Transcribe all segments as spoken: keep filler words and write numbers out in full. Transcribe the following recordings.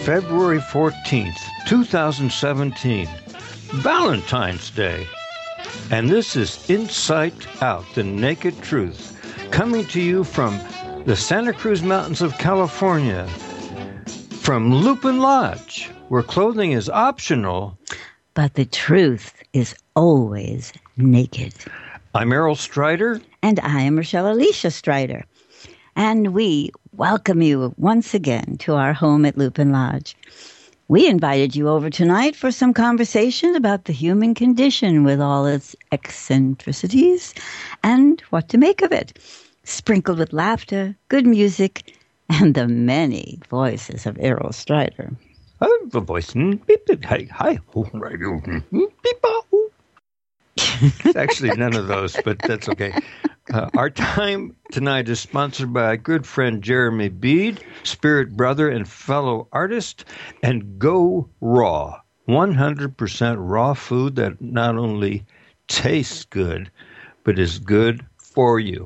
February fourteenth, twenty seventeen, Valentine's Day. And this is Insight Out, the Naked Truth, coming to you from the Santa Cruz Mountains of California, from Lupin Lodge, where clothing is optional, but the truth is always naked. I'm Errol Strider. And I am Rochelle Alicia Strider. And we welcome you once again to our home at Lupin Lodge. We invited you over tonight for some conversation about the human condition with all its eccentricities and what to make of it, sprinkled with laughter, good music, and the many voices of Errol Strider. I have a voice. Hi, hi. It's actually none of those, but that's okay. Uh, our time tonight is sponsored by our good friend Jeremy Bede, spirit brother and fellow artist, and Go Raw, one hundred percent raw food that not only tastes good, but is good for you.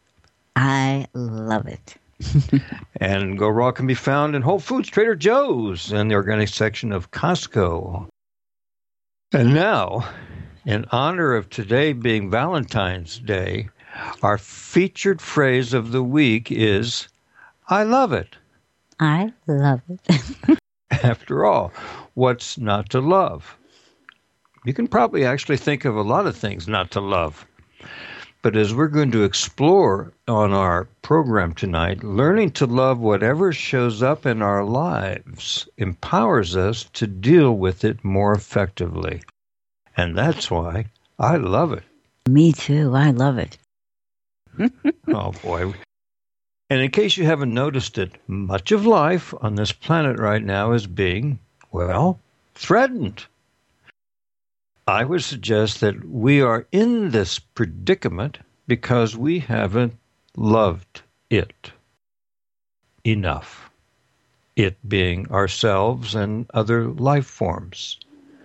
I love it. And Go Raw can be found in Whole Foods, Trader Joe's, and the organic section of Costco. And now, in honor of today being Valentine's Day, our featured phrase of the week is, I love it. I love it. After all, what's not to love? You can probably actually think of a lot of things not to love. But as we're going to explore on our program tonight, learning to love whatever shows up in our lives empowers us to deal with it more effectively. And that's why I love it. Me too. I love it. Oh, boy. And in case you haven't noticed it, much of life on this planet right now is being, well, threatened. I would suggest that we are in this predicament because we haven't loved it enough. It being ourselves and other life forms.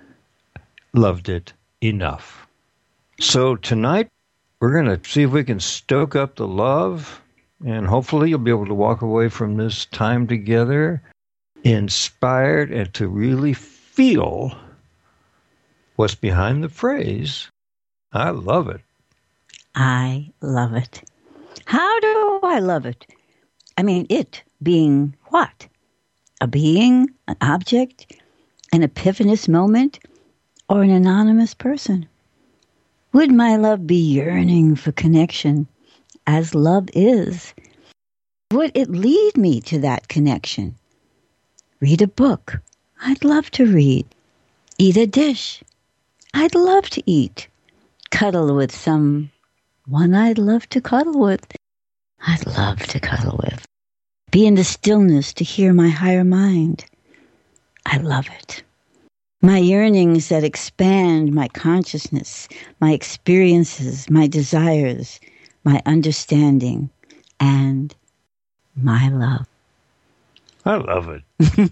Loved it enough. So tonight, we're going to see if we can stoke up the love, and hopefully you'll be able to walk away from this time together inspired and to really feel what's behind the phrase, I love it. I love it. How do I love it? I mean, it being what? A being, an object, an epiphanous moment, or an anonymous person? Would my love be yearning for connection, as love is? Would it lead me to that connection? Read a book. I'd love to read. Eat a dish. I'd love to eat. Cuddle with someone I'd love to cuddle with. I'd love to cuddle with. Be in the stillness to hear my higher mind. I love it. My yearnings that expand my consciousness, my experiences, my desires, my understanding, and my love. I love it.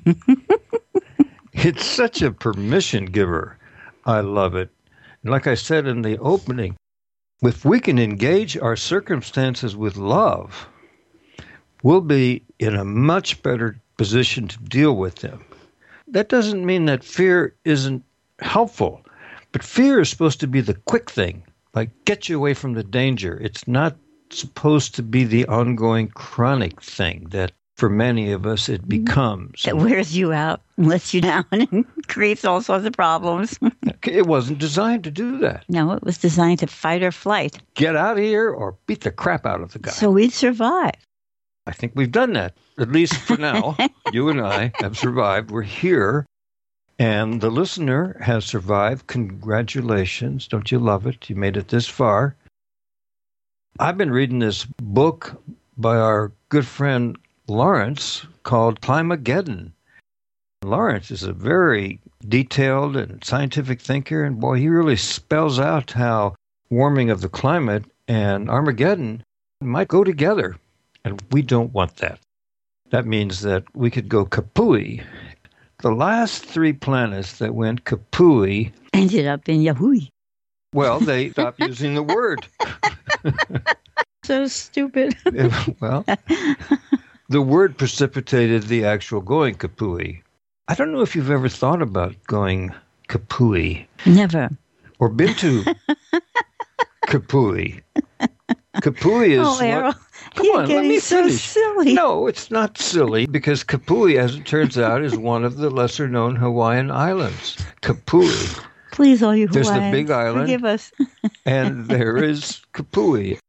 It's such a permission giver. I love it. And like I said in the opening, if we can engage our circumstances with love, we'll be in a much better position to deal with them. That doesn't mean that fear isn't helpful, but fear is supposed to be the quick thing, like get you away from the danger. It's not supposed to be the ongoing chronic thing that for many of us it becomes. That wears you out, lets you down, and creates all sorts of problems. It wasn't designed to do that. No, it was designed to fight or flight. Get out of here or beat the crap out of the guy. So we'd survive. I think we've done that, at least for now. You and I have survived. We're here, and the listener has survived. Congratulations. Don't you love it? You made it this far. I've been reading this book by our good friend Lawrence called Climageddon. Lawrence is a very detailed and scientific thinker, and boy, he really spells out how warming of the climate and Armageddon might go together. And we don't want that. That means that we could go kapooey. The last three planets that went kapooey ended up in Yahoo. Well, they stopped using the word. So stupid. Well, the word precipitated the actual going kapooey. I don't know if you've ever thought about going Kapui. Never. Or been to Kapui. Kapui is... Oh, Errol, what, come you're on, let getting me so finish. silly. No, it's not silly, because Kapui, as it turns out, is one of the lesser-known Hawaiian islands. Kapui. Please, all you There's Hawaiians, the big island. forgive us. And there is Kapui.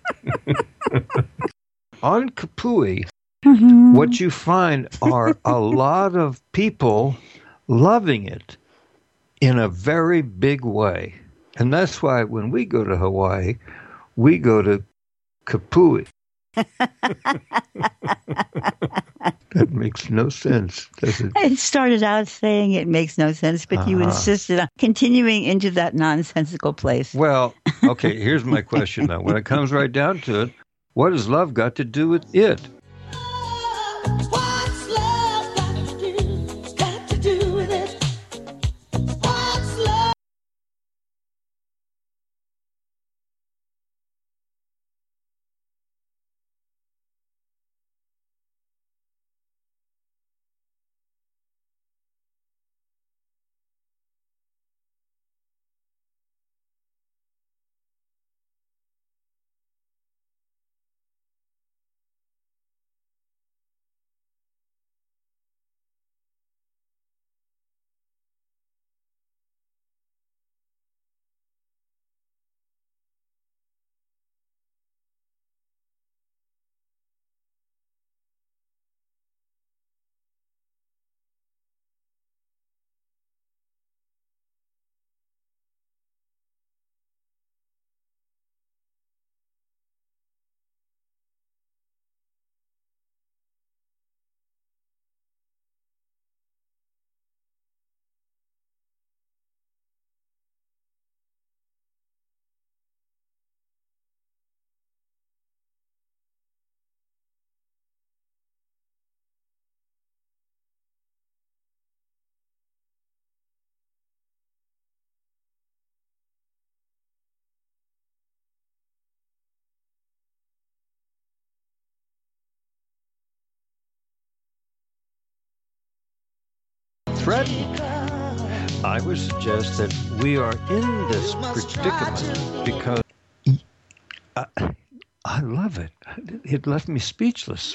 On Kapui, Mm-hmm. what you find are a lot of people loving it in a very big way. And that's why when we go to Hawaii, we go to Kapui. That makes no sense, does it? I started out saying it makes no sense, but uh-huh. you insisted on continuing into that nonsensical place. Well, okay, here's my question now. When it comes right down to it, what has love got to do with it? What's love got to do? Got to do with it? What's love? Threatened. I would suggest that we are in this predicament because I, I love it. It left me speechless.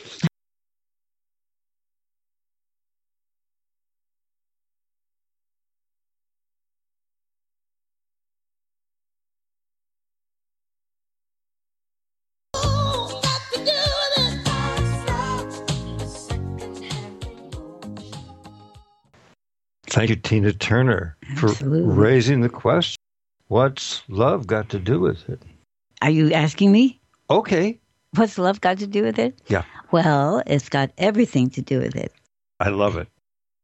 Thank you, Tina Turner, for Absolutely. raising the question. What's love got to do with it? Are you asking me? Okay. What's love got to do with it? Yeah. Well, it's got everything to do with it. I love it.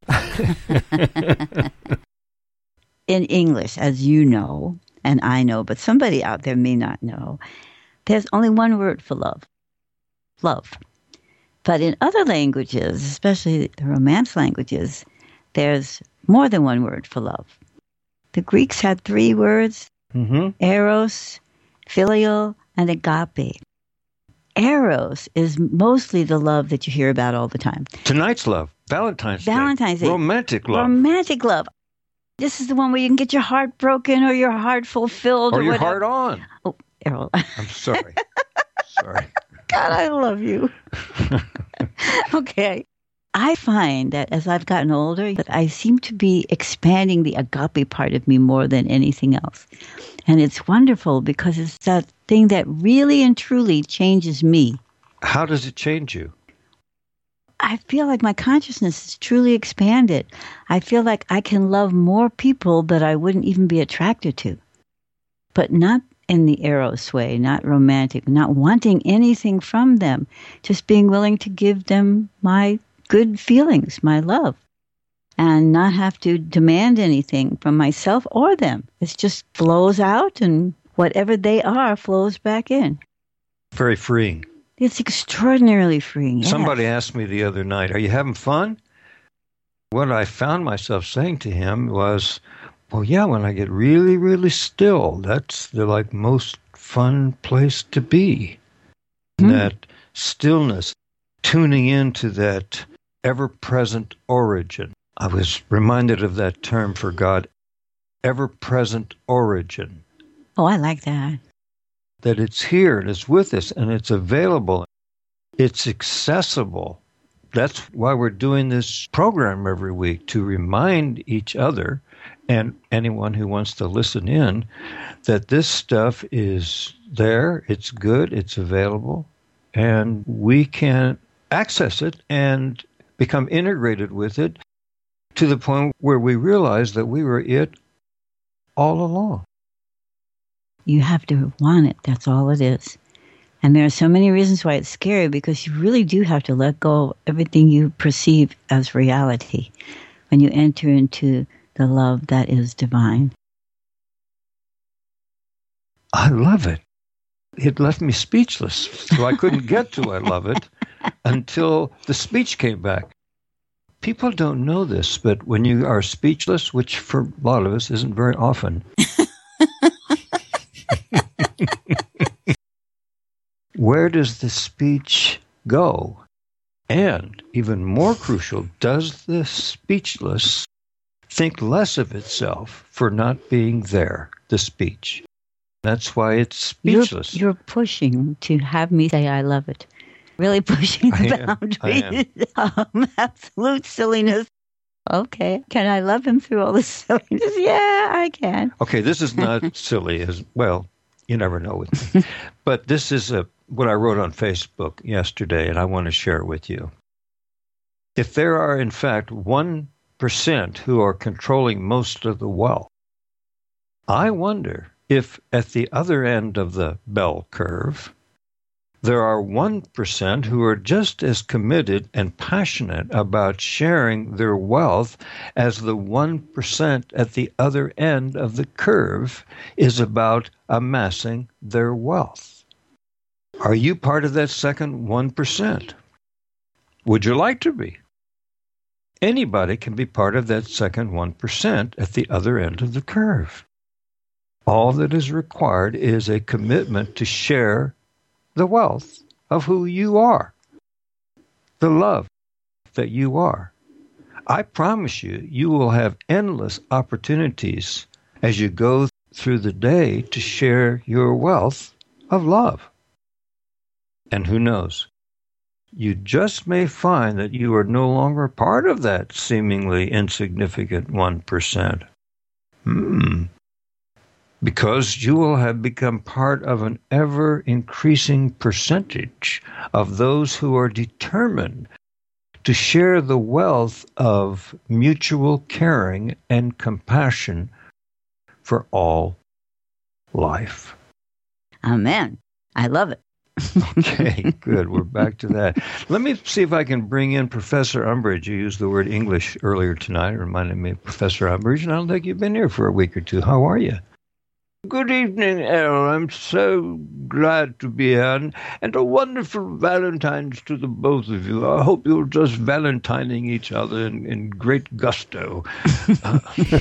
In English, as you know, and I know, but somebody out there may not know, there's only one word for love. Love. But in other languages, especially the Romance languages, there's more than one word for love. The Greeks had three words, mm-hmm. eros, filial, and agape. Eros is mostly the love that you hear about all the time. Tonight's love, Valentine's, Valentine's Day. Day. Romantic love. Romantic love. This is the one where you can get your heart broken or your heart fulfilled. Or, or your whatever. heart on. Oh, Errol. I'm sorry. Sorry. God, I love you. Okay. I find that as I've gotten older, that I seem to be expanding the agape part of me more than anything else. And it's wonderful because it's that thing that really and truly changes me. How does it change you? I feel like my consciousness is truly expanded. I feel like I can love more people that I wouldn't even be attracted to. But not in the eros way, not romantic, not wanting anything from them, just being willing to give them my good feelings, my love, and not have to demand anything from myself or them. It just flows out, and whatever they are flows back in. Very freeing. It's extraordinarily freeing. Yes. Somebody asked me the other night, are you having fun? What I found myself saying to him was, well, yeah, when I get really, really still, that's the like most fun place to be. Mm. That stillness, tuning into that ever-present origin. I was reminded of that term for God, ever-present origin. Oh, I like that. That it's here and it's with us and it's available. It's accessible. That's why we're doing this program every week, to remind each other and anyone who wants to listen in that this stuff is there, it's good, it's available, and we can access it and become integrated with it to the point where we realize that we were it all along. You have to want it. That's all it is. And there are so many reasons why it's scary, because you really do have to let go of everything you perceive as reality when you enter into the love that is divine. I love it. It left me speechless, so I couldn't get to I love it until the speech came back. People don't know this, but when you are speechless, which for a lot of us isn't very often, where does the speech go? And even more crucial, does the speechless think less of itself for not being there, the speech? That's why it's speechless. You're, you're pushing to have me say I love it. Really pushing the I am. boundaries of absolute silliness. Okay, can I love him through all this silliness? Yeah, I can. Okay, this is not silly as well. You never know with me. But this is a, what I wrote on Facebook yesterday, and I want to share it with you. If there are, in fact, one percent who are controlling most of the wealth, I wonder if at the other end of the bell curve, there are one percent who are just as committed and passionate about sharing their wealth as the one percent at the other end of the curve is about amassing their wealth. Are you part of that second one percent? Would you like to be? Anybody can be part of that second one percent at the other end of the curve. All that is required is a commitment to share the wealth of who you are, the love that you are. I promise you, you will have endless opportunities as you go through the day to share your wealth of love. And who knows? You just may find that you are no longer part of that seemingly insignificant one percent. Hmm. Because you will have become part of an ever-increasing percentage of those who are determined to share the wealth of mutual caring and compassion for all life. Amen. I love it. Okay, good. We're back to that. Let me see if I can bring in Professor Umbridge. You used the word English earlier tonight. It reminded me of Professor Umbridge, and I don't think you've been here for a week or two. How are you? Good evening, Errol. I'm so glad to be here, and, and a wonderful Valentine's to the both of you. I hope you're just valentining each other in, in great gusto. Uh,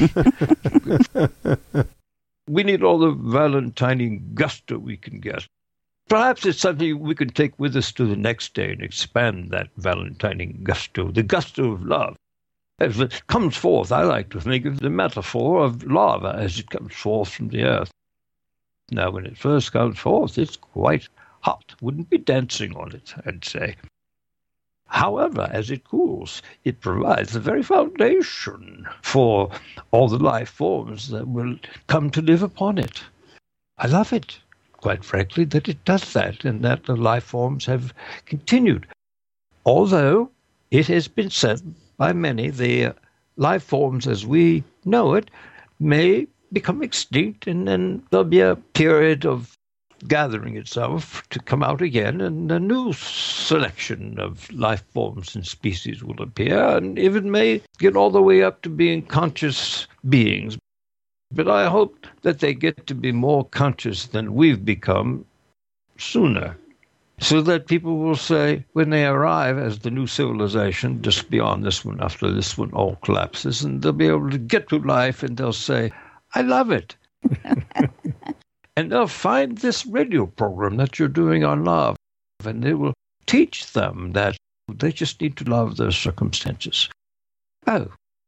we need all the valentining gusto we can get. Perhaps it's something we can take with us to the next day and expand that valentining gusto, the gusto of love. As it comes forth, I like to think of the metaphor of lava as it comes forth from the earth. Now, when it first comes forth, it's quite hot. Wouldn't be dancing on it, I'd say. However, as it cools, it provides the very foundation for all the life forms that will come to live upon it. I love it, quite frankly, that it does that, and that the life forms have continued. Although it has been said by many, the life forms as we know it may become extinct, and then there'll be a period of gathering itself to come out again, and a new selection of life forms and species will appear, and even may get all the way up to being conscious beings. But I hope that they get to be more conscious than we've become sooner, so that people will say, when they arrive as the new civilization, just beyond this one, after this one all collapses, and they'll be able to get to life, and they'll say, I love it. And they'll find this radio program that you're doing on love, and it will teach them that they just need to love their circumstances. Oh,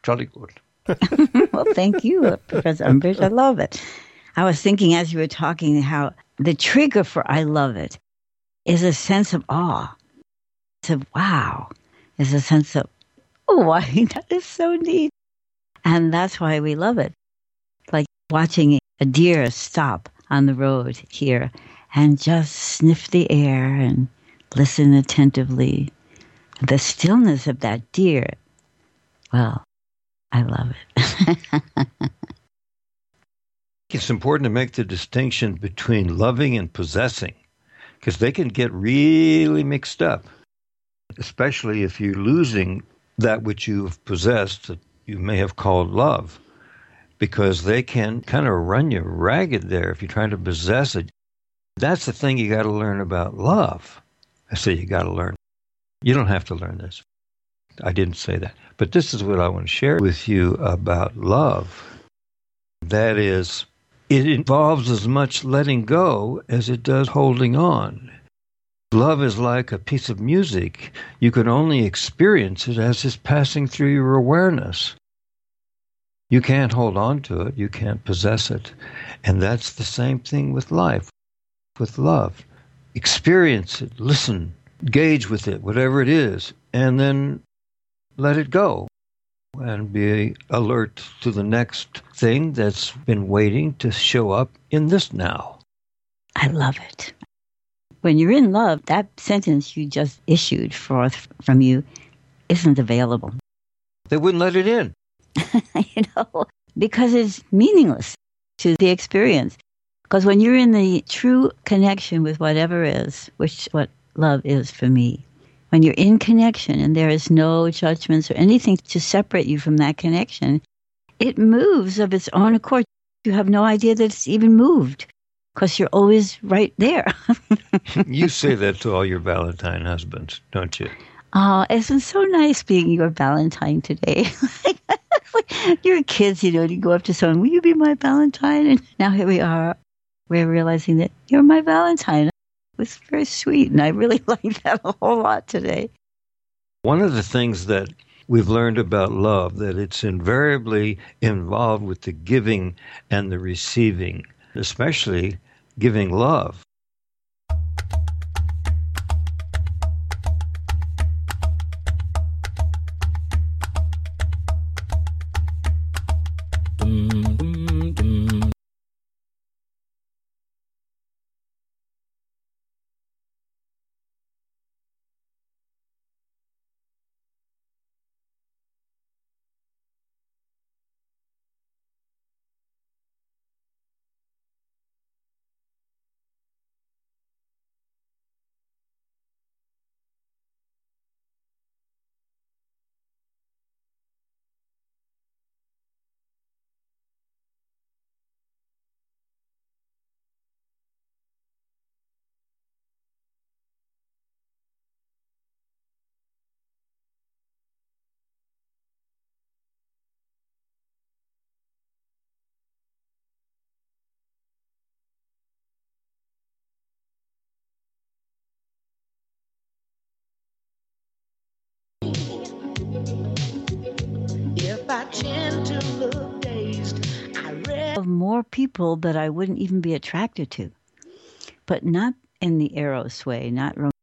Jolly good. Well, thank you, uh, Professor Umbridge. I love it. I was thinking as you were talking how the trigger for I love it is a sense of awe. It's a wow. It's a sense of, oh, I think that is so neat. And that's why we love it. Like watching a deer stop on the road here and just sniff the air and listen attentively. The stillness of that deer, well, I love it. It's important to make the distinction between loving and possessing, because they can get really mixed up, especially if you're losing that which you've possessed that you may have called love, because they can kind of run you ragged there if you're trying to possess it. That's the thing you got to learn about love. I say you got to learn. You don't have to learn this. I didn't say that. But this is what I want to share with you about love. That is, it involves as much letting go as it does holding on. Love is like a piece of music. You can only experience it as it's passing through your awareness. You can't hold on to it. You can't possess it. And that's the same thing with life, with love. Experience it, listen, engage with it, whatever it is, and then let it go and be alert to the next thing that's been waiting to show up in this now. I love it. When you're in love, that sentence you just issued forth from you isn't available. They wouldn't let it in. You know, because it's meaningless to the experience. Because when you're in the true connection with whatever is, which what love is for me, when you're in connection and there is no judgments or anything to separate you from that connection, it moves of its own accord. You have no idea that it's even moved because you're always right there. You say that to all your Valentine husbands, don't you? Oh, isn't so nice being your Valentine today. You're kids, you know, you go up to someone, will you be my Valentine? And now here we are. We're realizing that you're my Valentine. It was very sweet, and I really liked that a whole lot today. One of the things that we've learned about love, that it's invariably involved with the giving and the receiving, especially giving love. If I tend to look dazed, I read Of more people that I wouldn't even be attracted to, but not in the Eros way, not romantic.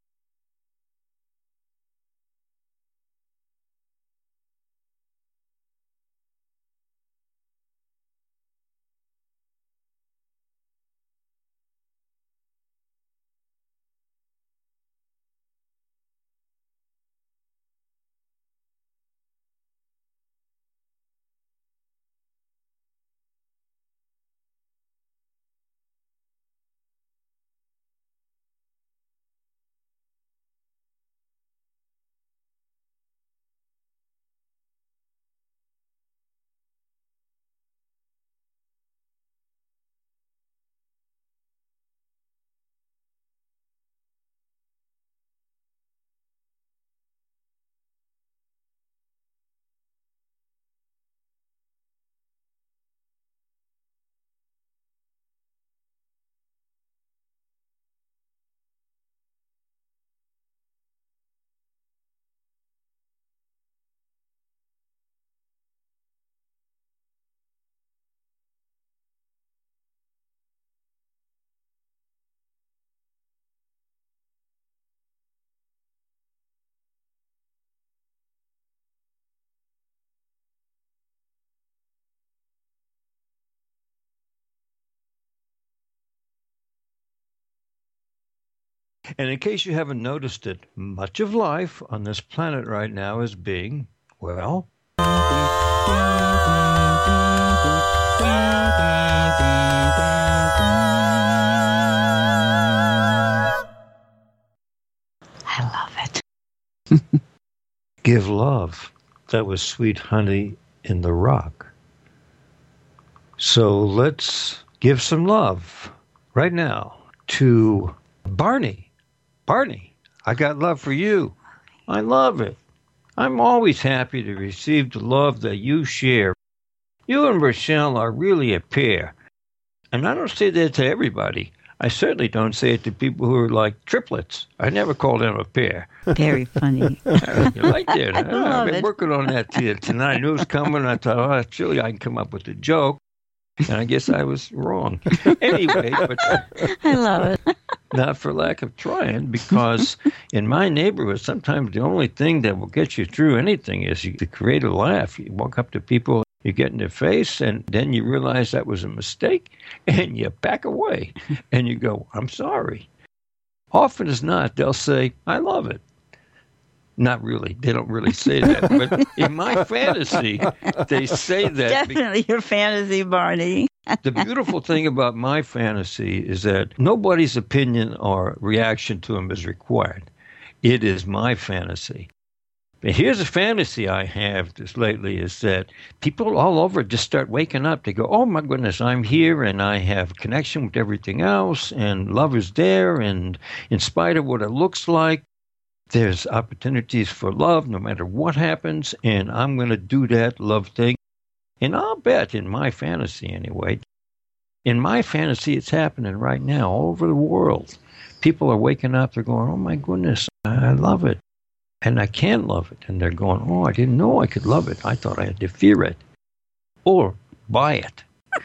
And in case you haven't noticed it, much of life on this planet right now is being, well, I love it. give love. That was sweet honey in the rock. So let's give some love right now to Barney. Barney, I got love for you. I love it. I'm always happy to receive the love that you share. You and Rochelle are really a pair. And I don't say that to everybody. I certainly don't say it to people who are like triplets. I never call them a pair. Very funny. You like that? I Huh? love I've been it. working on that t- tonight. I knew it was coming. I thought, oh, surely I can come up with a joke. And I guess I was wrong. Anyway, but I love it. not for lack of trying, because in my neighborhood, sometimes the only thing that will get you through anything is you, to create a laugh. You walk up to people, you get in their face, and then you realize that was a mistake, and you back away, and you go, I'm sorry. Often as not, they'll say, I love it. Not really. They don't really say that. But in my fantasy, they say that. be- Definitely your fantasy, Barney. The beautiful thing about my fantasy is that nobody's opinion or reaction to them is required. It is my fantasy. But here's a fantasy I have just lately is that people all over just start waking up. They go, oh my goodness, I'm here and I have connection with everything else and love is there. And in spite of what it looks like, there's opportunities for love no matter what happens. And I'm going to do that love thing. And I'll bet in my fantasy anyway, in my fantasy, it's happening right now all over the world. People are waking up. They're going, oh my goodness, I love it. And I can love it. And they're going, oh, I didn't know I could love it. I thought I had to fear it. Or buy it.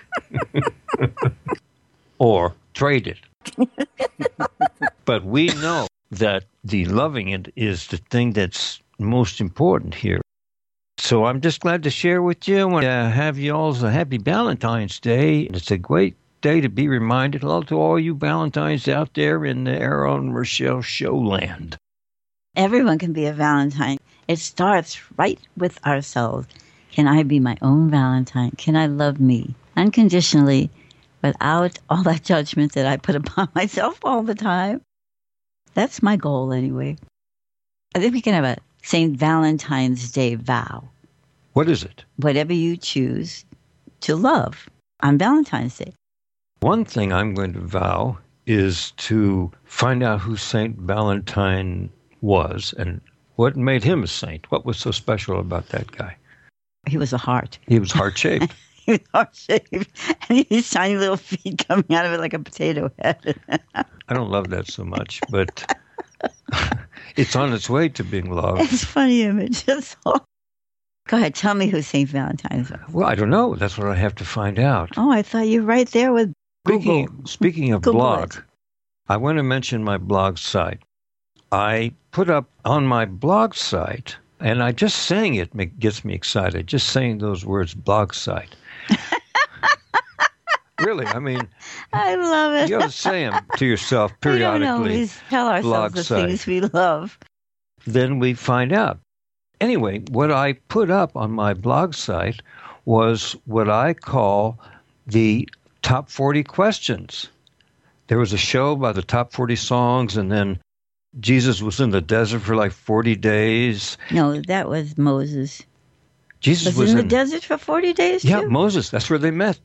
Or trade it. But we know that the loving it is the thing that's most important here. So I'm just glad to share with you and uh, have you all a happy Valentine's Day. It's a great day to be reminded. Hello to all you Valentines out there in the Arrow and Rochelle showland. Everyone can be a Valentine. It starts right with ourselves. Can I be my own Valentine? Can I love me unconditionally without all that judgment that I put upon myself all the time? That's my goal anyway. I think we can have a Saint Valentine's Day vow. What is it? Whatever you choose to love on Valentine's Day. One thing I'm going to vow is to find out who Saint Valentine was and what made him a saint. What was so special about that guy? He was a heart. He was heart-shaped. He was heart-shaped. And his tiny little feet coming out of it like a potato head. I don't love that so much, but it's on its way to being loved. It's a funny image. That's all. Go ahead. Tell me who Saint Valentine's was. Well, I don't know. That's what I have to find out. Oh, I thought you were right there with Speaking, Google. speaking of Google blog, it. I want to mention my blog site. I put up on my blog site, and I just saying it make, gets me excited. Just saying those words, blog site. Really, I mean, I love it. you got to say them to yourself We don't periodically. always tell ourselves blog the site. things we love. Then we find out. Anyway, what I put up on my blog site was what I call the top forty questions. There was a show by the top forty songs, and then Jesus was in the desert for like forty days. No, that was Moses. Jesus Was, was, in the desert for forty days, Yeah, too? Moses. That's where they met.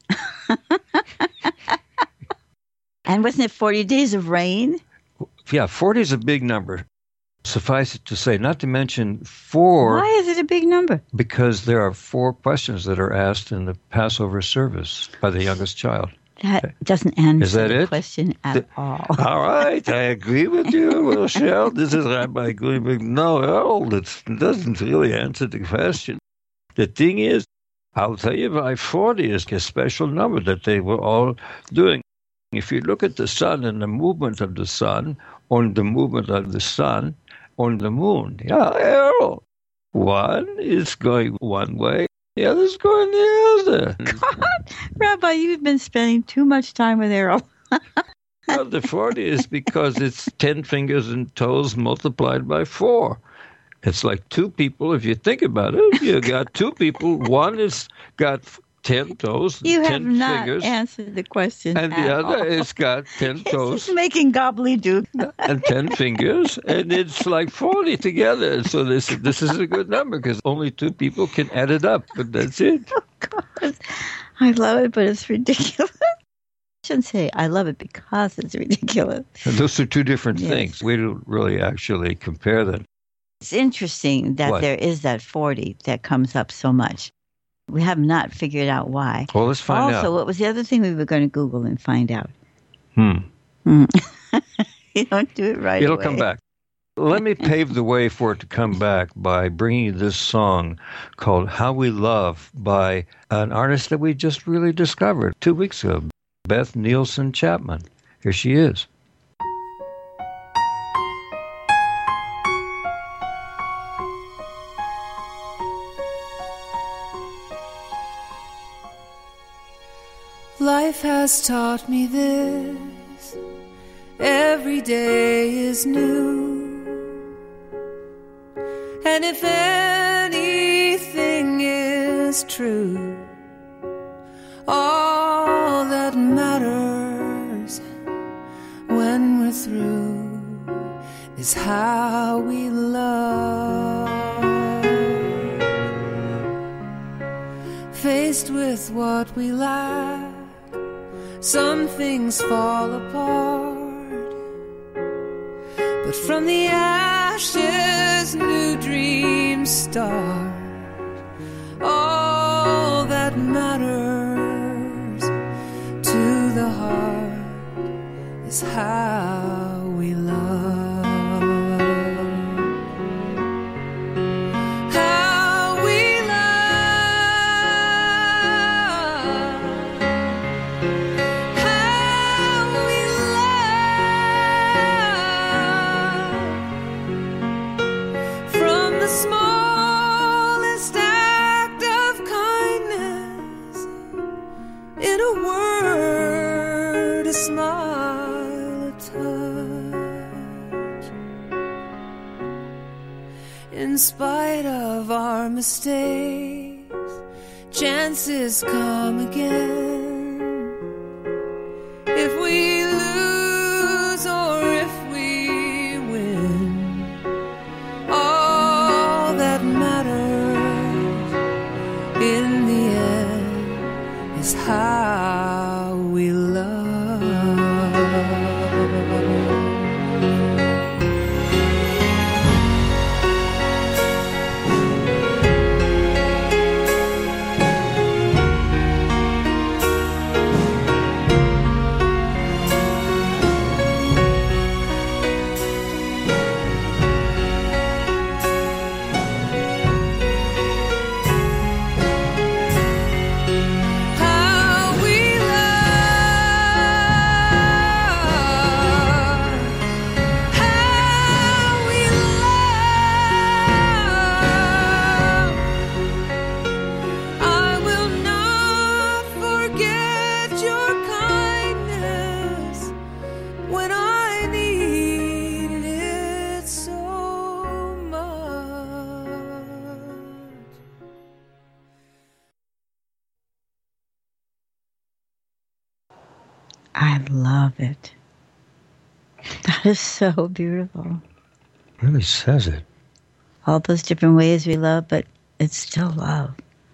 And wasn't it forty days of rain? Yeah, forty is a big number. Suffice it to say, not to mention four, Why is it a big number? because there are four questions that are asked in the Passover service by the youngest child. That doesn't answer Is that the it? question at The- all. All right, I agree with you, Rochelle. This is Rabbi Greenberg. No, Earl, it doesn't really answer the question. The thing is, I'll tell you why forty is a special number that they were all doing. If you look at the sun and the movement of the sun, on the movement of the sun, on the moon, yeah, Earl, one is going one way, the other's going the other. Rabbi, you've been spending too much time with Errol. No, the forty is because it's ten fingers and toes multiplied by four. It's like two people. If you think about it, you got two people. One has got ten toes, You have ten not fingers, answered the question. and the at other all. has got ten It's toes just making gobbledygook. and ten fingers, and it's like forty together. So this this is a good number because only two people can add it up, but that's it. Oh, God. I love it, but it's ridiculous. I shouldn't say I love it because it's ridiculous. And those are two different Yes. things. We don't really actually compare them. It's interesting that What? there is that forty that comes up so much. We have not figured out why. Well, let's find also, out. what was the other thing we were going to Google and find out? Hmm. You don't do it right It'll away. come back. Let me pave the way for it to come back by bringing you this song called How We Love by an artist that we just really discovered two weeks ago, Beth Nielsen Chapman. Here she is. Life has taught me this. Every day is new. And if anything is true, all that matters when we're through is how we love. Faced with what we lack, some things fall apart, but from the ashes new dreams start. All that matters to the heart is how we love. How we love. How we love. From the smallest act of kindness, in a word, a smile, a touch. In spite of our mistakes, chances come again. If we lose or if we win, all that matters in the end is how we love. How we love. How we love. I will not forget your kindness when I needed it so much. I love it. That is so beautiful. Really says it. All those different ways we love, but it's still love.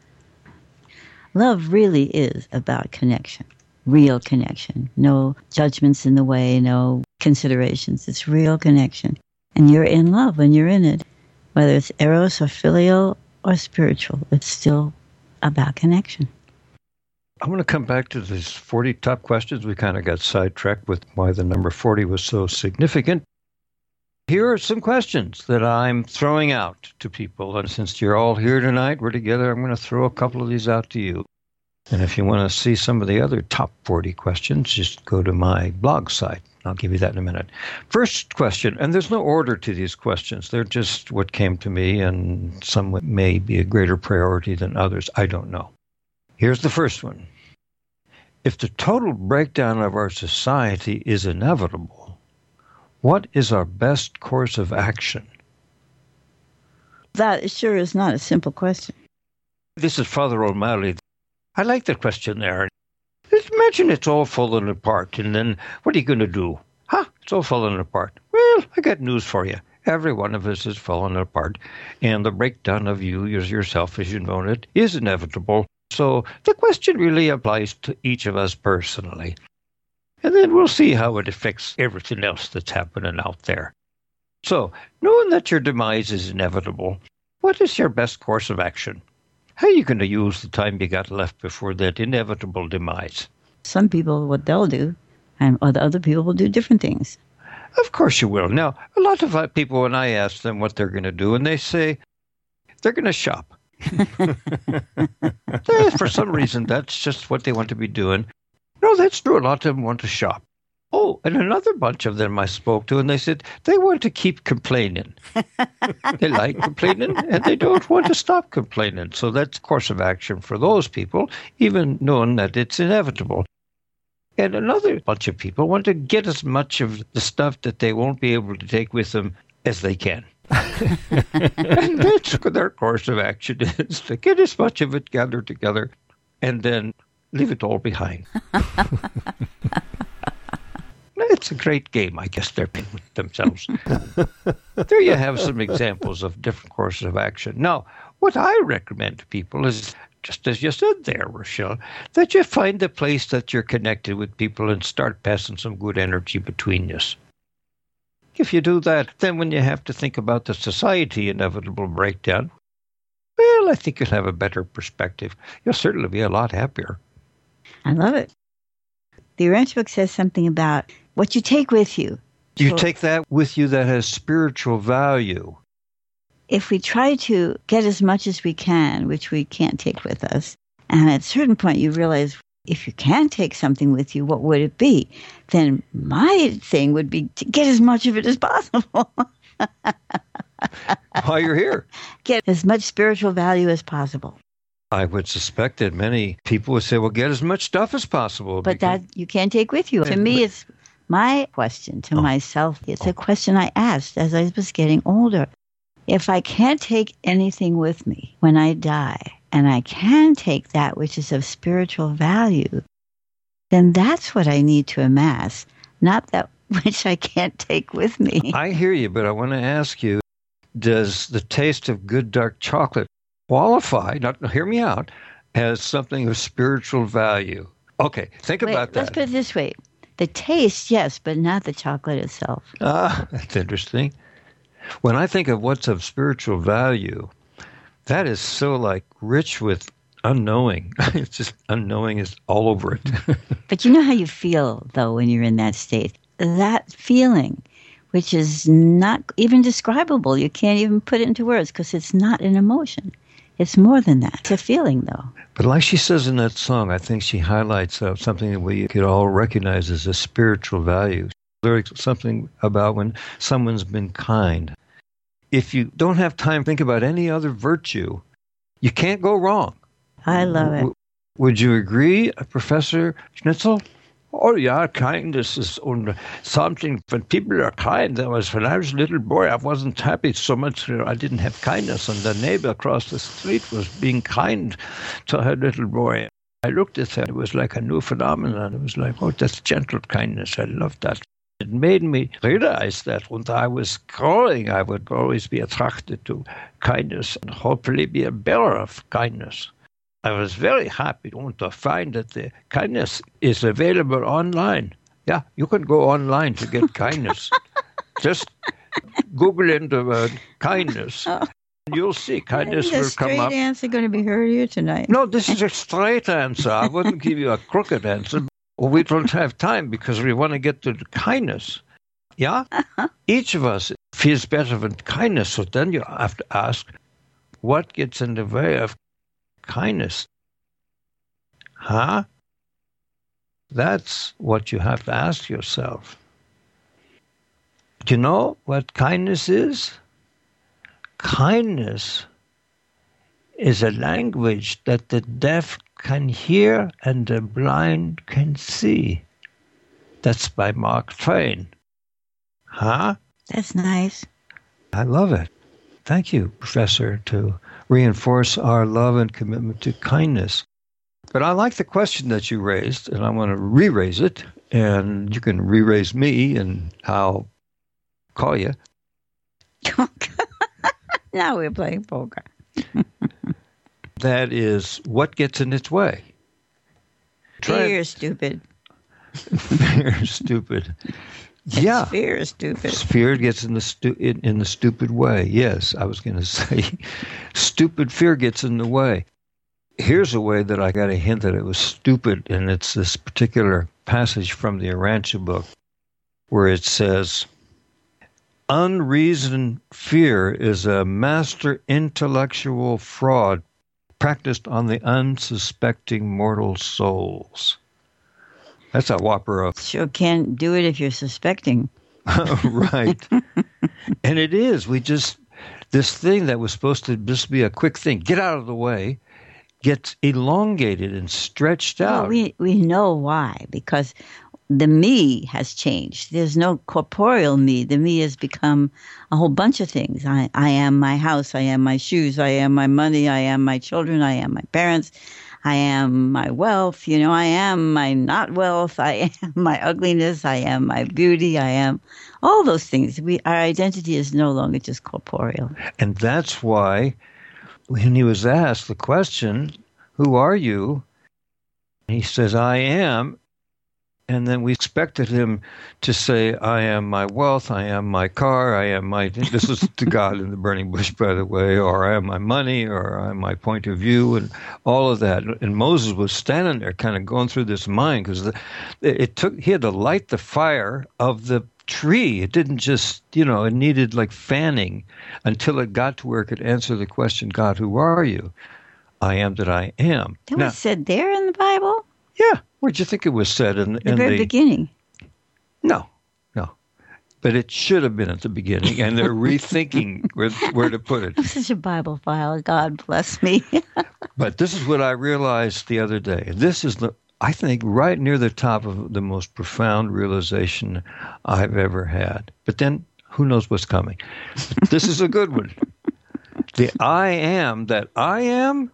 Love really is about connection, real connection. No judgments in the way, no considerations. It's real connection. And you're in love when you're in it. Whether it's eros or filial or spiritual, it's still about connection. I want to come back to these forty top questions. We kind of got sidetracked with why the number forty was so significant. Here are some questions that I'm throwing out to people. And since you're all here tonight, we're together, I'm going to throw a couple of these out to you. And if you want to see some of the other top forty questions, just go to my blog site. I'll give you that in a minute. First question, and there's no order to these questions. They're just what came to me, and some may be a greater priority than others. I don't know. Here's the first one. If the total breakdown of our society is inevitable, what is our best course of action? That sure is not a simple question. This is Father O'Malley. I like the question there. Imagine it's all falling apart, and then what are you going to do? Huh? It's all falling apart. Well, I got news for you. Every one of us is falling apart, and the breakdown of you, yourself, as you know it, is inevitable. So the question really applies to each of us personally. And then we'll see how it affects everything else that's happening out there. So, knowing that your demise is inevitable, what is your best course of action? How are you going to use the time you got left before that inevitable demise? Some people, what they'll do, and other people will do different things. Of course you will. Now, a lot of people, when I ask them what they're going to do, and they say they're going to shop. For some reason, that's just what they want to be doing. No, that's true. A lot of them want to shop. Oh, and another bunch of them I spoke to, and they said they want to keep complaining. They like complaining, and they don't want to stop complaining. So that's course of action for those people, even knowing that it's inevitable. And another bunch of people want to get as much of the stuff that they won't be able to take with them as they can. And that's what their course of action is, to get as much of it gathered together and then leave it all behind. It's a great game, I guess they're playing with themselves. There you have some examples of different courses of action. Now, what I recommend to people is, just as you said there, Rochelle, that you find a place that you're connected with people and start passing some good energy between you. If you do that, then when you have to think about the society inevitable breakdown, well, I think you'll have a better perspective. You'll certainly be a lot happier. I love it. The Orange Book says something about what you take with you. You So take that with you that has spiritual value. if we try to get as much as we can, which we can't take with us, and at a certain point you realize if you can take something with you, what would it be? Then my thing would be to get as much of it as possible. While you're here. Get as much spiritual value as possible. I would suspect that many people would say, well, get as much stuff as possible. But because- that you can't take with you. To me, it's my question to Oh. myself. It's a question I asked as I was getting older. If I can't take anything with me when I die, and I can take that which is of spiritual value, then that's what I need to amass, not that which I can't take with me. I hear you, but I want to ask you, does the taste of good dark chocolate qualify, not hear me out, as something of spiritual value? Okay, think Wait, about let's that. put it this way. The taste, yes, but not the chocolate itself. Ah, that's interesting. When I think of what's of spiritual value, that is so like rich with unknowing. It's just unknowing is all over it. But you know how you feel, though, when you're in that state? That feeling, which is not even describable. You can't even put it into words because it's not an emotion. It's more than that. It's a feeling, though. But like she says in that song, I think she highlights uh, something that we could all recognize as a spiritual value. There's something about when someone's been kind. If you don't have time to think about any other virtue, you can't go wrong. I love it. W- would you agree, Professor Schnitzel? Oh, yeah, kindness is un- something. When people are kind, that was when I was a little boy, I wasn't happy so much. You know, I didn't have kindness, and the neighbor across the street was being kind to her little boy. I looked at her, it was like a new phenomenon. It was like, oh, that's gentle kindness. I love that. It made me realize that when I was growing, I would always be attracted to kindness and hopefully be a bearer of kindness. I was very happy to find that the kindness is available online. Yeah, you can go online to get kindness. Just Google in the word kindness. Oh. You'll see kindness the will come straight up. answer going to be heard here tonight. No, this is a straight answer. I wouldn't give you a crooked answer. Well, we don't have time because we want to get to the kindness. Yeah? Each of us feels better with kindness. So then you have to ask, what gets in the way of kindness? Huh? That's what you have to ask yourself. Do you know what kindness is? Kindness is a language that the deaf can hear and the blind can see. That's by Mark Twain. Huh? That's nice. I love it. Thank you, Professor, to reinforce our love and commitment to kindness. But I like the question that you raised, and I want to re-raise it, and you can re-raise me, and I'll call you. Now we're playing poker. That is, what gets in its way? Try- Fear is stupid. Fear is stupid. Yeah. Fear is stupid. Fear gets in the stu- in, in the stupid way. Yes, I was going to say, stupid fear gets in the way. Here's a way that I got a hint that it was stupid, and it's this particular passage from the Urantia book where it says, unreasoned fear is a master intellectual fraud practiced on the unsuspecting mortal souls. That's a whopper of... Sure can't do it if you're suspecting. Right. And it is. We just... This thing that was supposed to just be a quick thing, get out of the way, gets elongated and stretched out. Well, we, we know why, because the me has changed. There's no corporeal me. The me has become a whole bunch of things. I, I am my house. I am my shoes. I am my money. I am my children. I am my parents. I am my wealth. You know, I am my not wealth. I am my ugliness. I am my beauty. I am all those things. We, our identity is no longer just corporeal. And that's why when he was asked the question, who are you? He says, I am. And then we expected him to say, I am my wealth, I am my car, I am my... This is to God in the burning bush, by the way, or I am my money, or I am my point of view, and all of that. And Moses was standing there kind of going through this mind, because it took... He had to light the fire of the tree. It didn't just, you know, it needed like fanning until it got to where it could answer the question, God, who are you? I am that I am. That Now, was said there in the Bible? yeah. Where'd you think it was said in, The in very the beginning. No, no. But it should have been at the beginning, and they're rethinking where, where to put it. I'm such a Bible file. God bless me. But this is what I realized the other day. This is, the, I think, right near the top of the most profound realization I've ever had. But then, who knows what's coming? This is a good one. The I am that I am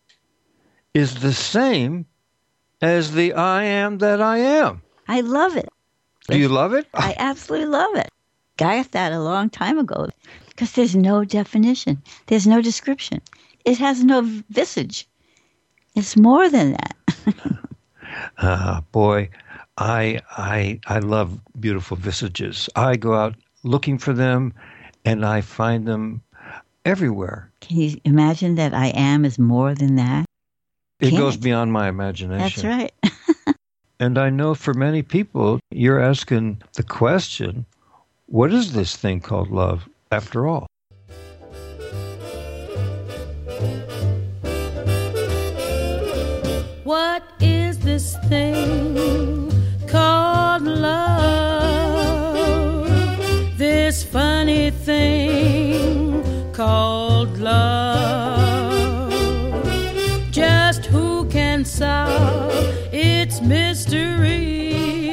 is the same as the I am that I am. I love it. Do you love it? I absolutely love it. I got that a long time ago because there's no definition. There's no description. It has no visage. It's more than that. Ah, boy, I I I love beautiful visages. I go out looking for them, and I find them everywhere. Can you imagine that I am is more than that? It Can't. goes beyond my imagination. That's right. And I know for many people, you're asking the question, what is this thing called love after all? What is this thing called love? This funny thing called love. Just who can solve its mystery?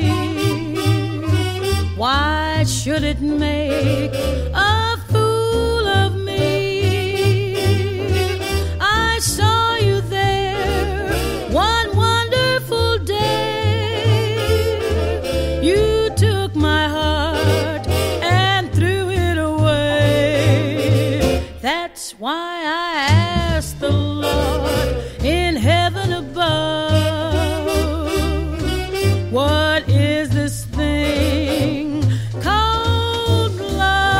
Why should it make a fool of me? I saw you there one wonderful day. You took my heart and threw it away. That's why I asked the Lord in heaven above, what is this thing called love?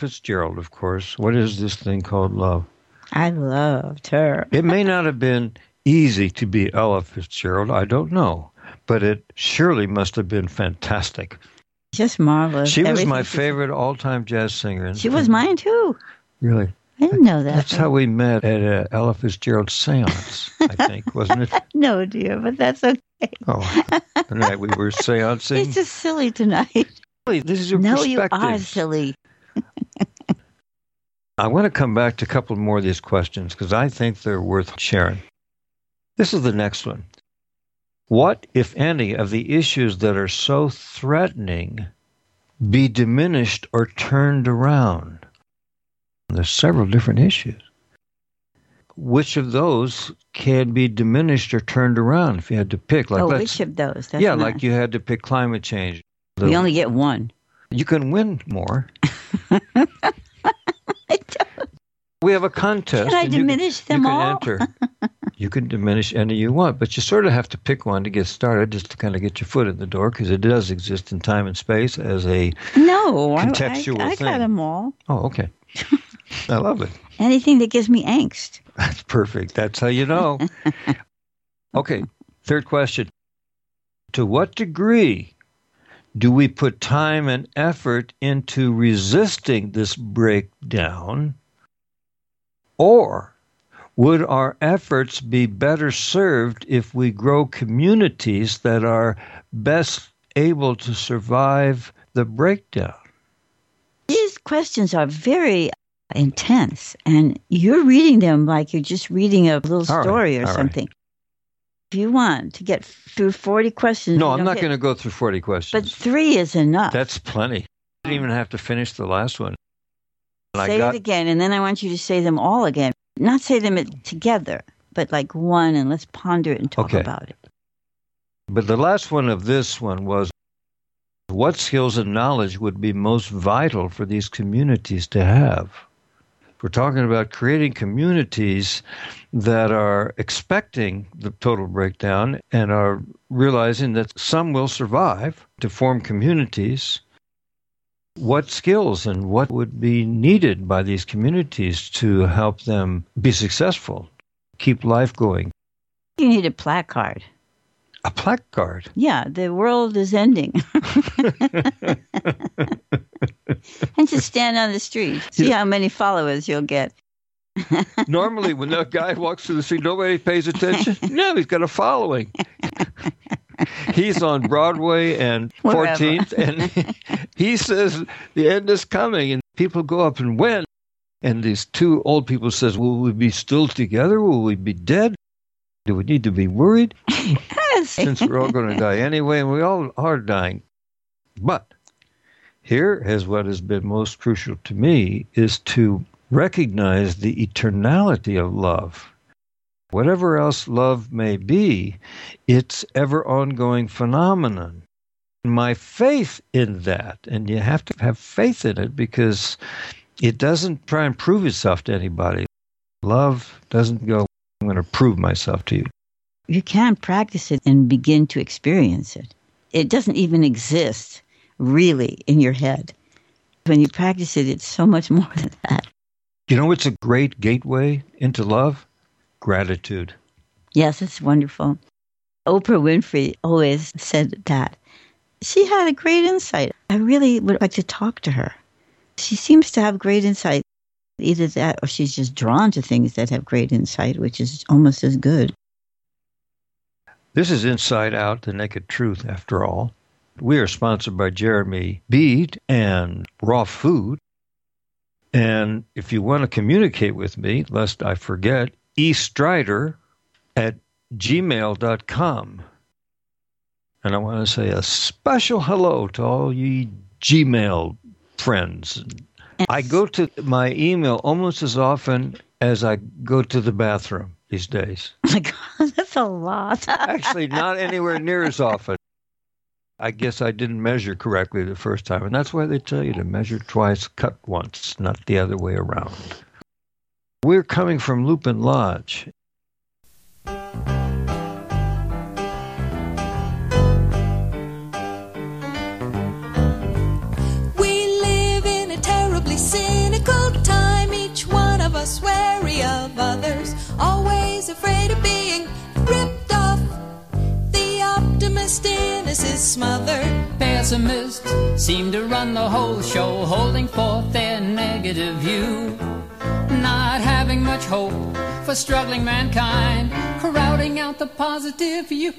Fitzgerald, of course. What is this thing called love? I loved her. It may not have been easy to be Ella Fitzgerald. I don't know. But it surely must have been fantastic. Just marvelous. She was Everything my she- favorite all-time jazz singer. She was mine too. Really? I didn't know that. That's how we met at a Ella Fitzgerald seance, I think, wasn't it? No, dear, but that's okay. Oh, the night we were seancing. It's just silly tonight. This is your No, you perspective. are silly. I want to come back to a couple more of these questions because I think they're worth sharing. This is the next one. What, if any, of the issues that are so threatening be diminished or turned around? There's several different issues. Which of those can be diminished or turned around if you had to pick? Like, Oh, let's- which of those? That's yeah, not- like you had to pick climate change. The- we only get one. You can win more. We have a contest. Can I and you diminish you them can all? Enter. You can diminish any you want, but you sort of have to pick one to get started, just to kind of get your foot in the door, because it does exist in time and space as a. No, I- Contextual I, I, thing. got them all. Oh, okay. I love it. Anything that gives me angst. That's perfect. That's how you know. Okay, third question. To what degree do we put time and effort into resisting this breakdown, or would our efforts be better served if we grow communities that are best able to survive the breakdown? These questions are very intense, and you're reading them like you're just reading a little All right, story or all right. something. If you want to get through forty questions, No, you I'm don't not get- going to go through forty But questions. three is enough. That's plenty. I didn't even have to finish the last one. And I say got it again, and then I want you to say them all again. Not say them together, but like one, and let's ponder it and talk Okay. about it. But the last one of this one was, what skills and knowledge would be most vital for these communities to have? We're talking about creating communities that are expecting the total breakdown and are realizing that some will survive to form communities. What skills and what would be needed by these communities to help them be successful, keep life going? You need a placard. A placard. Yeah, the world is ending. And just stand on the street. See how many followers you'll get. Normally, when that guy walks through the street, nobody pays attention. No, he's got a following. He's on Broadway and Wherever. fourteenth, and he says the end is coming, and people go up and when? And these two old people says, will we be still together? Will we be dead? Do we need to be worried? Yes. Since we're all going to die anyway, and we all are dying. But here is what has been most crucial to me, is to recognize the eternality of love. Whatever else love may be, it's ever ongoing phenomenon. My faith in that, and you have to have faith in it because it doesn't try and prove itself to anybody. Love doesn't go, I'm going to prove myself to you. You can't practice it and begin to experience it. It doesn't even exist, really, in your head. When you practice it, it's so much more than that. You know what's a great gateway into love? Gratitude. Yes, it's wonderful. Oprah Winfrey always said that. She had a great insight. I really would like to talk to her. She seems to have great insight. Either that or she's just drawn to things that have great insight, which is almost as good. This is Inside Out, the Naked Truth, after all. We are sponsored by Jeremy Bede and Raw Food. And if you want to communicate with me, lest I forget, estrider at gmail dot com. And I want to say a special hello to all ye Gmail friends. I go to my email almost as often as I go to the bathroom these days. Oh my God, that's a lot. Actually, not anywhere near as often. I guess I didn't measure correctly the first time, and that's why they tell you to measure twice, cut once, not the other way around. We're coming from Lupin Lodge. We live in a terribly sick optimist innocence smothered. Pessimists seem to run the whole show, holding forth their negative view, not having much hope for struggling mankind, crowding out the positive view.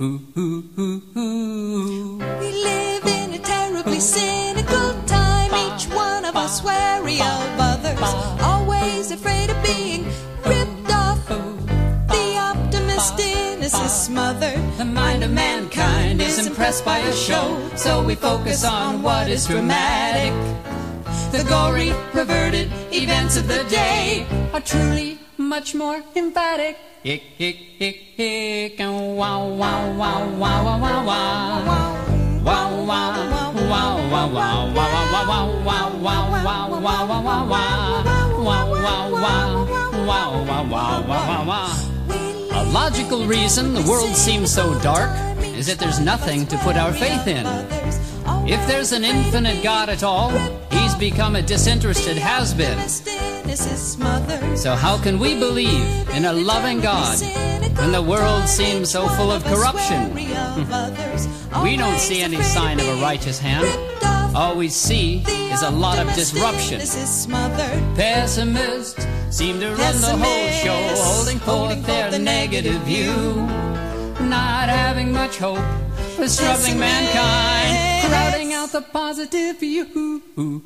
We live in a terribly cynical time, each one of us wary of others, always afraid of being ripped off. The optimist innocence smothered. The mind of mankind is impressed by a show, so we focus on what is dramatic. The gory, perverted events of the day are truly much more emphatic. Hick, hick, hick, hick, and wow, wow, wow, wow, wow, wow, wow. Wow, wow, wow, wow, wow, wow, wow, wow, wow, wow, wow, wow, wow, wow, wow, wow. Wow, wow, wow, wow, wow, wow, wow, wow. A logical reason the world seems so dark is that there's nothing to put our faith in. If there's an infinite God at all, he's become a disinterested has-been. So how can we believe in a loving God when the world seems so full of corruption? We don't see any sign of a righteous hand. All we see is a lot of disruption. Pessimists seem to run the whole show, holding forth their negative view, not having much hope for struggling mankind, crowding out the positive view.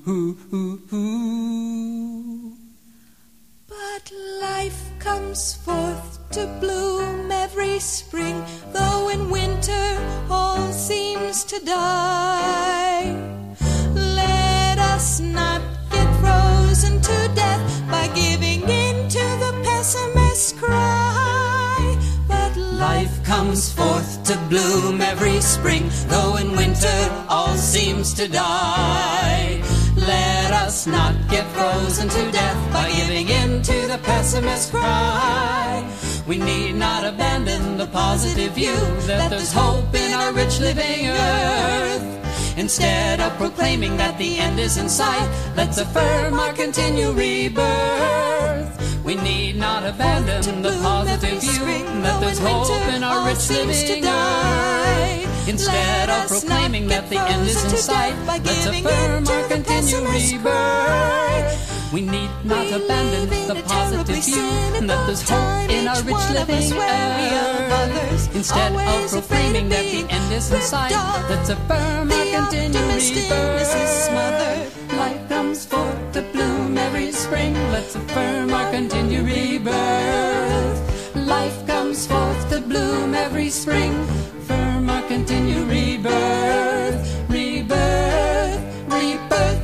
But life comes forth to bloom every spring, though in winter all seems to die. Let us not get frozen to death by giving in to the pessimist's cry. But Life comes forth to bloom every spring, though in winter all seems to die. Let us not get frozen to death by giving in to the pessimist's cry. We need not abandon the positive view that there's hope in our rich living earth. Instead of proclaiming that the end is in sight, let's affirm our continued rebirth. We need not abandon the positive view that there's hope in our rich living earth. Instead of proclaiming that the end is in sight, let's affirm our continued rebirth. We need not abandon the positive view that there's hope in our rich living earth. Instead of proclaiming that the end is in sight, let's affirm our continued rebirth. Life comes forth to bloom every spring, let's affirm our continued rebirth. Life comes forth to bloom every spring, affirm our continued rebirth, rebirth, rebirth.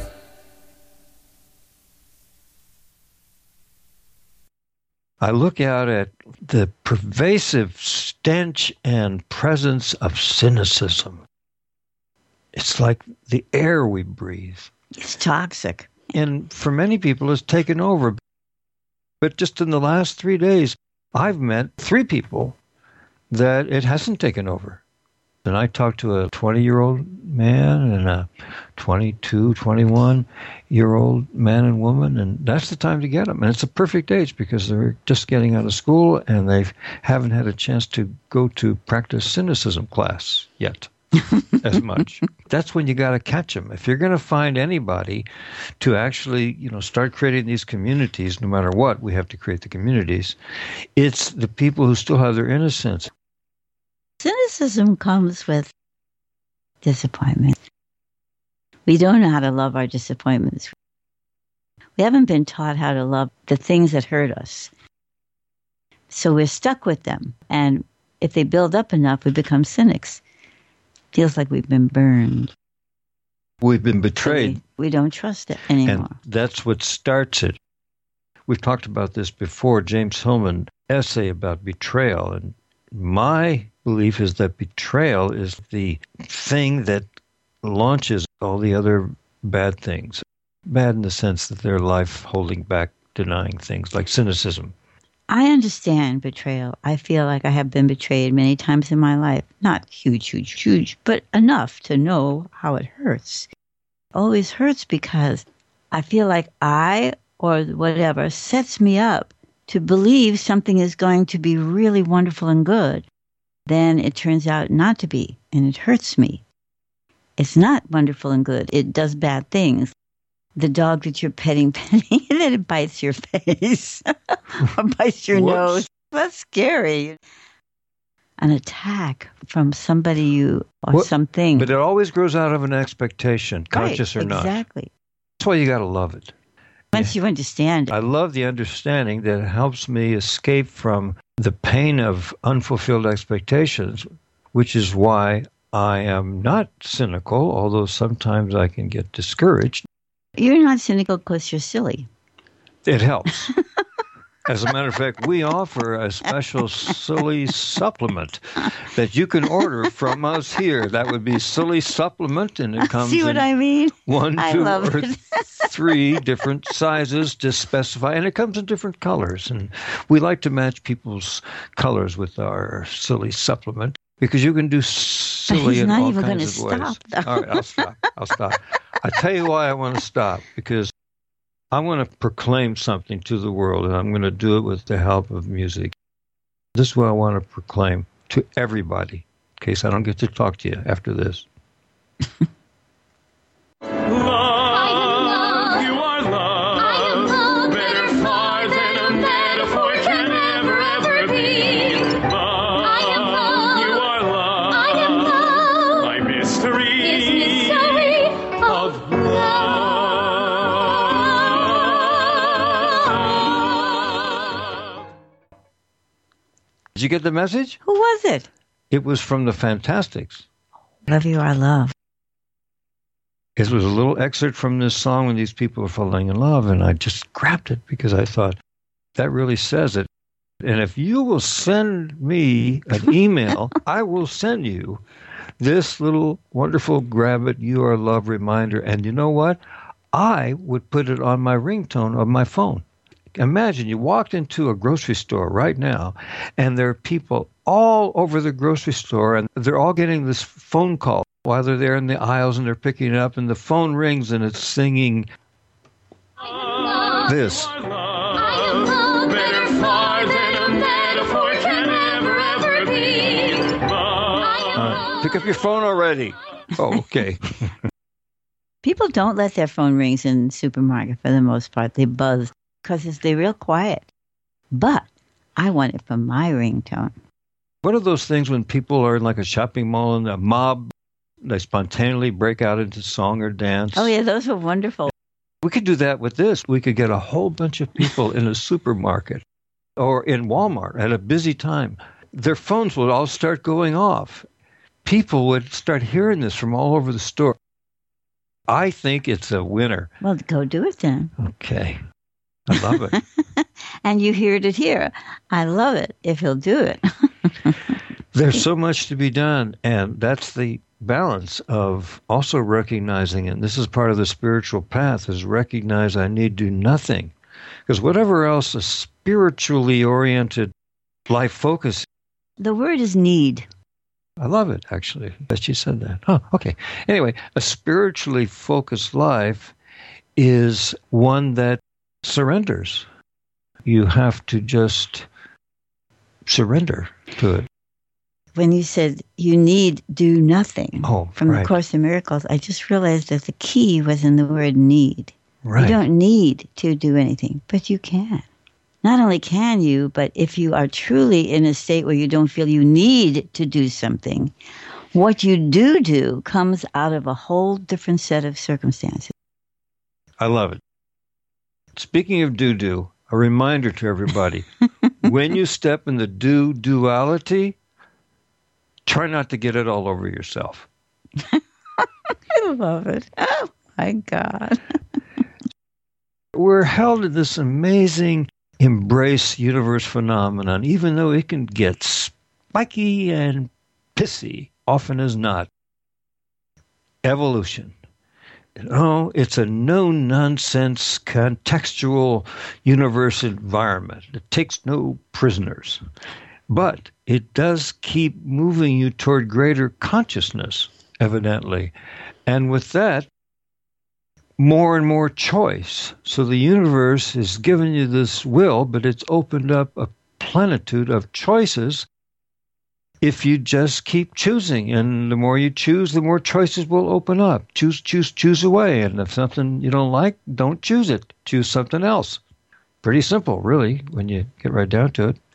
I look out at the pervasive stench and presence of cynicism. It's like the air we breathe. It's toxic. And for many people, it's taken over. But just in the last three days, I've met three people that it hasn't taken over. And I talked to a twenty-year-old man and a twenty-two, twenty-one-year-old man and woman, and that's the time to get them. And it's a perfect age because they're just getting out of school and they haven't had a chance to go to practice cynicism class yet as much. That's when you got to catch them. If you're going to find anybody to actually, you know, start creating these communities, no matter what, we have to create the communities. It's the people who still have their innocence. Cynicism comes with disappointment. We don't know how to love our disappointments. We haven't been taught how to love the things that hurt us. So we're stuck with them. And if they build up enough, we become cynics. Feels like we've been burned. We've been betrayed. So we, we don't trust it anymore. And that's what starts it. We've talked about this before. James Hillman essay about betrayal. And my belief is that betrayal is the thing that launches all the other bad things. Bad in the sense that they're life holding back, denying things like cynicism. I understand betrayal. I feel like I have been betrayed many times in my life. Not huge, huge, huge, but enough to know how it hurts. Always hurts because I feel like I or whatever sets me up to believe something is going to be really wonderful and good. then it turns out not to be, and it hurts me. It's not wonderful and good. It does bad things. The dog that you're petting, petting, and then it bites your face or bites your Whoops. nose. That's scary. An attack from somebody you or What- something. But it always grows out of an expectation, conscious right, or not. Exactly. That's why you got to love it. Once you understand it. I love the understanding that it helps me escape from the pain of unfulfilled expectations, which is why I am not cynical, although sometimes I can get discouraged. You're not cynical because you're silly. It helps. As a matter of fact, we offer a special silly supplement that you can order from us here. That would be silly supplement, and it comes See what in I mean? one, I two, love or it. three different sizes to specify, and it comes in different colors. And we like to match people's colors with our silly supplement because you can do silly He's in not all even kinds gonna of ways. stop, though. All right, I'll stop. I'll stop. I tell you why I want to stop, because I want to proclaim something to the world, and I'm going to do it with the help of music. This is what I want to proclaim to everybody, in case I don't get to talk to you after this. Love, you are love, better far than a metaphor can ever, ever be. Love, you are love, my mystery of love. Did you get the message? Who was it? It was from the Fantastics. Love you, our love. It was a little excerpt from this song when these people are falling in love, and I just grabbed it because I thought, that really says it. And if you will send me an email, I will send you this little wonderful Grab It, You Are Love reminder. And you know what? I would put it on my ringtone of my phone. Imagine you walked into a grocery store right now, and there are people all over the grocery store, and they're all getting this phone call while they're there in the aisles, and they're picking it up, and the phone rings, and it's singing this. Love, better far than a metaphor can ever, ever be. Love. Uh, pick up your phone already. Oh, okay. People don't let their phone rings in the supermarket for the most part. They buzz because it's they're real quiet. But I want it for my ringtone. What are those things when people are in like a shopping mall and a mob, they spontaneously break out into song or dance? Oh, yeah, those were wonderful. We could do that with this. We could get a whole bunch of people in a supermarket or in Walmart at a busy time. Their phones would all start going off. People would start hearing this from all over the store. I think it's a winner. Well, go do it then. Okay. I love it. And you heard it here. I love it if he'll do it. There's so much to be done, and that's the balance of also recognizing, and this is part of the spiritual path, is recognize I need do nothing. Because whatever else a spiritually oriented life focus, The word is need. I love it, actually, that she said that. Oh, okay. Anyway, a spiritually focused life is one that surrenders. You have to just surrender to it. When you said you need do nothing Oh, from right. the Course in Miracles, I just realized that the key was in the word need. Right. You don't need to do anything, but you can. Not only can you, but if you are truly in a state where you don't feel you need to do something, what you do do comes out of a whole different set of circumstances. I love it. Speaking of do-do, a reminder to everybody, when you step in the do-duality, try not to get it all over yourself. I love it. Oh, my God. We're held in this amazing embrace universe phenomenon, even though it can get spiky and pissy, often as not. Evolution. Oh, it's a no-nonsense, contextual universe environment. It takes no prisoners. But it does keep moving you toward greater consciousness, evidently. And with that, more and more choice. So the universe has given you this will, but it's opened up a plenitude of choices. if you just keep choosing. And the more you choose, the more choices will open up. Choose, choose, choose away. And if something you don't like, don't choose it. Choose something else. Pretty simple, really, when you get right down to it.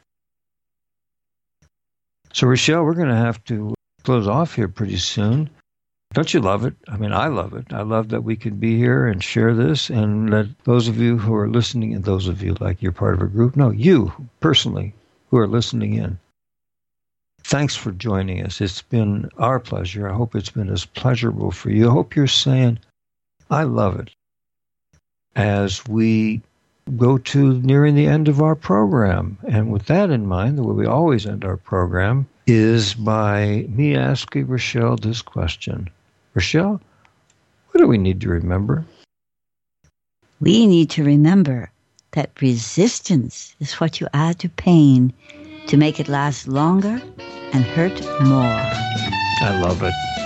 So, Rochelle, we're going to have to close off here pretty soon. Don't you love it? I mean, I love it. I love that we could be here and share this, and that those of you who are listening, and those of you like you're part of a group, no, you personally who are listening in, thanks for joining us. It's been our pleasure. I hope it's been as pleasurable for you. I hope you're saying, I love it, as we go to nearing the end of our program. And with that in mind, the way we always end our program is by me asking Rochelle this question. Rochelle, what do we need to remember? We need to remember that resistance is what you add to pain to make it last longer and hurt more. I love it.